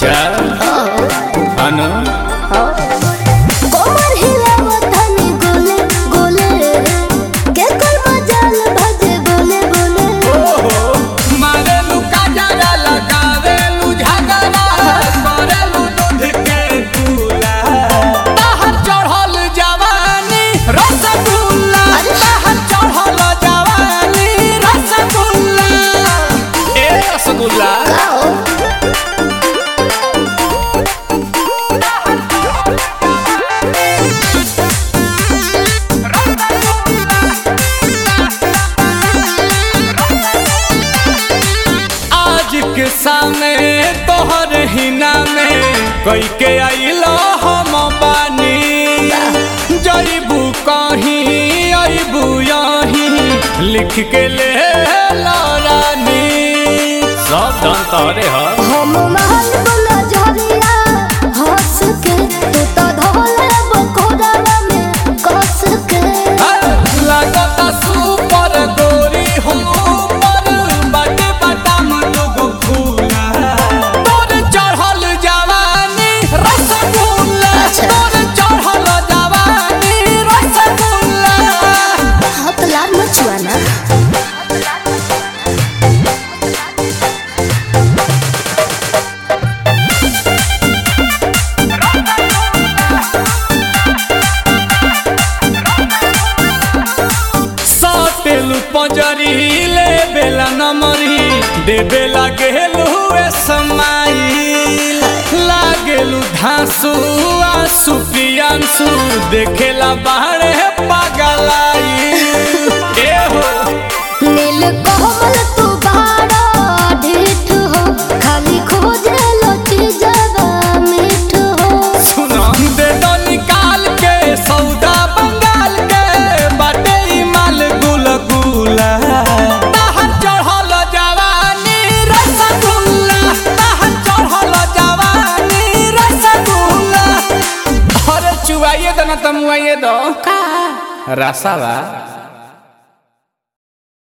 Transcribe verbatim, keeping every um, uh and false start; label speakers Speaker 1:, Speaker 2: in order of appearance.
Speaker 1: अच्छा अनु
Speaker 2: कोमर हिलावत हनी गोले गोले के कोई मजाल भजे बोले बोले
Speaker 1: मारे लू काजरा लगावे लू झगड़ा करे लू दूध के दूला ताहर चढ़ल जवानी रसगुल्ला ताहर चढ़ल जवानी रसगुल्ला ए रसगुल्ला के सामने तोहर हिना में कई के आइलो हम बानी जईबू कहीं अबू यहीं लिख के ले रानी सब धन तोरे ह
Speaker 2: हम महल बोला झरिया हंस के तू तो धोले बकोड़ा में कस के
Speaker 1: लगता सुपर गोरी हो पर बाटे बाटाम लोग फूला तोर चढ़ल जवानी रसगुल्ला तोर चढ़ल जवानी रसगुल्ला
Speaker 2: हाथ लाल मचुआ ना
Speaker 1: साटेलू पंजरी ले बेला नमरी दे बेला गेलू ए समाई लागेलू धांसू आंसू पियांसू देखेला बाहरे पागलाई ए हो
Speaker 2: नील कोमल तू बाड़ा ढीठ हो खाली खोजे लची जवा मीठ हो
Speaker 1: सुना दे दो निकाल के सौदा बंगाल के बाटे ई माल गुल गुला ताहर चढ़ल जवानी रसगुल्ला ताहर चढ़ल जवानी रसगुल्ला अरे चुवाइए दो ना तमुआइए दो का रसावा